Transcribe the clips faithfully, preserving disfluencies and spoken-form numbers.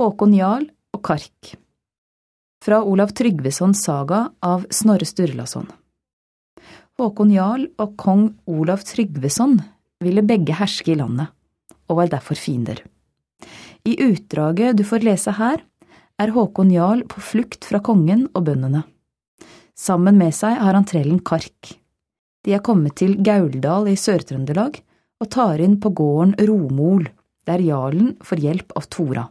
Håkon Jarl og Kark. Fra Olav Tryggvesons saga av Snorre Sturlason. Håkon Jarl og kong Olav Tryggveson ville begge herske i landet, og var derfor fiender. I utdraget du får lese her, er Håkon Jarl på flukt fra kongen og bøndene. Sammen med seg har han trellen Kark. De er kommet til Gauldal i Sør-Trøndelag og tar inn på gården Romol, der jarlen får hjelp av Tora.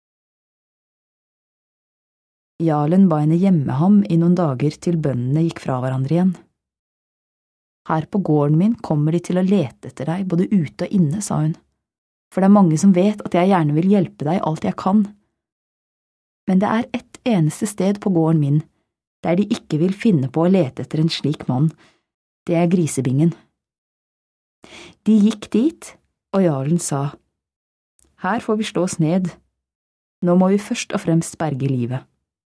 Jarlen ba henne gjemme ham i noen dager til bøndene gikk fra hverandre igjen. Her på gården min kommer de til å lete etter deg både ute og inne, sa hun, for det er mange som vet at jeg gjerne vil hjelpe deg alt jeg kan. Men det er ett eneste sted på gården min, der de ikke vil finne på å lete etter en slik mann, det er Grisebingen. De gikk dit, og jarlen sa, her får vi slå oss ned, nå må vi først og fremst berge livet.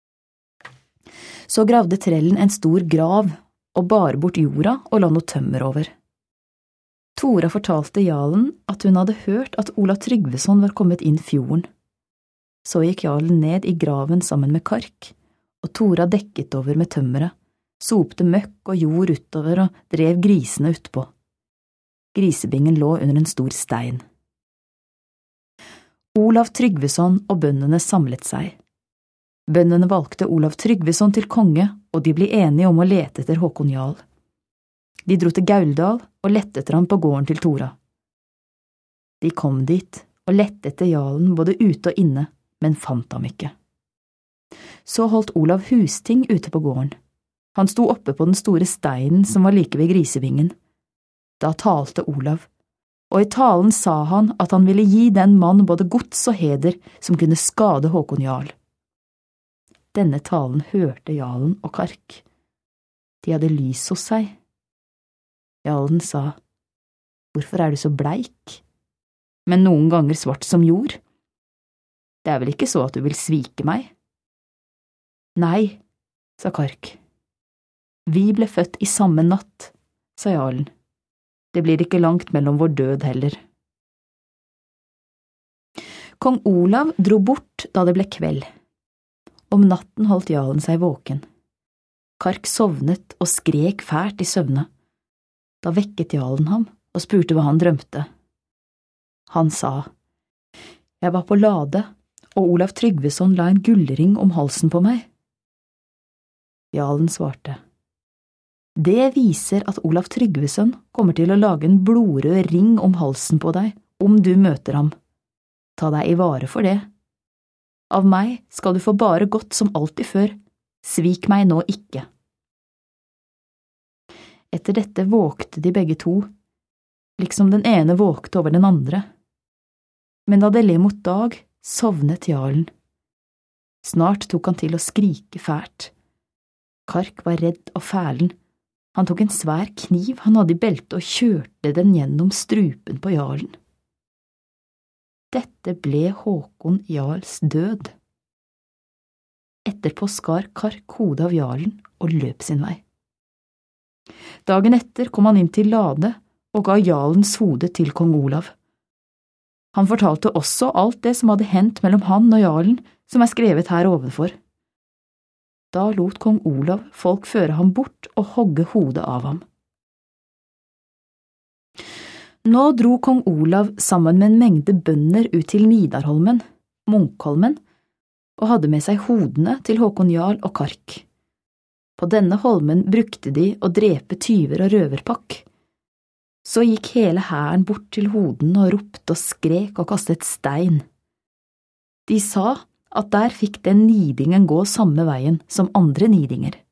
Så gravde trellen en stor grav og bar bort jorda og la noe tømmer over. Tora fortalte jarlen at hun hadde hørt at Olav Tryggveson var kommet inn fjorden. Så gikk jarlen ned i graven sammen med Kark, og Tora dekket over med tømmeret, sopte møkk og jord utover og drev grisene utpå. Grisebingen lå under en stor stein. Olav Tryggveson og bøndene samlet seg. Bøndene valgte Olav Tryggveson til konge, og de ble enige om å lete etter Håkon Jarl. De dro til Gauldal og lette etter ham på gården til Tora. De kom dit og lette etter jarlen både ute og inne, men fant ham ikke. Så holdt Olav husting ute på gården. Han sto oppe på den store steinen som var like ved Grisebingen. Da talte Olav, og i talen sa han at han ville gi den mann både gods og heder som kunne skade Håkon Jarl. Denne talen hørte jarlen og Kark. De hadde lys hos seg. Jarlen sa, hvorfor er du så bleik, men noen ganger svart som jord? Det er vel ikke så at du vil svike meg? Nei, sa Kark. Vi ble født i samme natt, sa jarlen. Det blir ikke langt mellom vår død heller. Kong Olav dro bort da det ble kveld. Om natten holdt jarlen seg våken. Kark sovnet og skrek fælt i søvne. Da vekket jarlen ham og spurte hva han drømte. Han sa, jeg var på lade, og Olav Tryggveson la en gullring om halsen på meg. Jarlen svarte, det viser at Olav Tryggveson kommer til å lage en blodrød ring om halsen på deg om du møter ham. Ta deg i vare for det. Av meg skal du få bare godt som alltid før. Svik meg nå ikke. Etter dette våkte de begge to, liksom den ene våkte over den andre. Men da det le mot dag, sovnet jarlen. Snart tok han til å skrike fælt. Kark var redd og fælen. Han tok en svær kniv han hadde i beltet og kjørte den gjennom strupen på jarlen. Dette ble Håkon Jarls død. Etterpå skar Kark hodet av jarlen og løp sin vei. Dagen etter kom han inn til Lade og ga jarlens hode til kong Olav. Han fortalte også alt det som hadde hendt mellom han og jarlen, som er skrevet her ovenfor. Da lot kong Olav folk føre ham bort og hogge hodet av ham. Nå dro kong Olav sammen med en mengde bønder ut til Nidarholmen, Munkholmen, og hadde med seg hodene til Håkon Jarl og Kark. På denne holmen brukte de å drepe tyver og røverpakk. Så gikk hele hæren bort til hodene og ropte og skrek og kastet stein. De sa at der fikk den nidingen gå samme veien som andre nidinger.